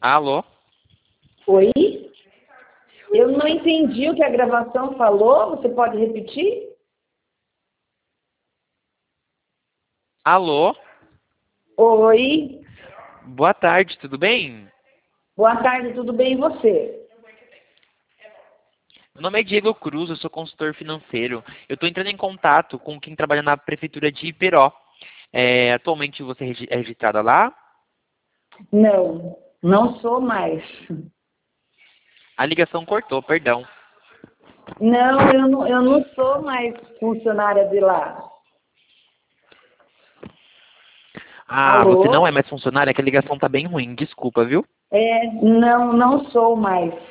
Alô? Oi? Eu não entendi o que a gravação falou. Você pode repetir? Alô? Oi? Boa tarde, tudo bem? Boa tarde, tudo bem e você? Meu nome é Diego Cruz, eu sou consultor financeiro. Eu estou entrando em contato com quem trabalha na prefeitura de Iperó. Atualmente você é registrada lá? Não, não sou mais. A ligação cortou, perdão. Não, eu não sou mais funcionária de lá. Ah, você não é Alô? mais funcionária? Que a ligação tá bem ruim, desculpa, viu? Não sou mais.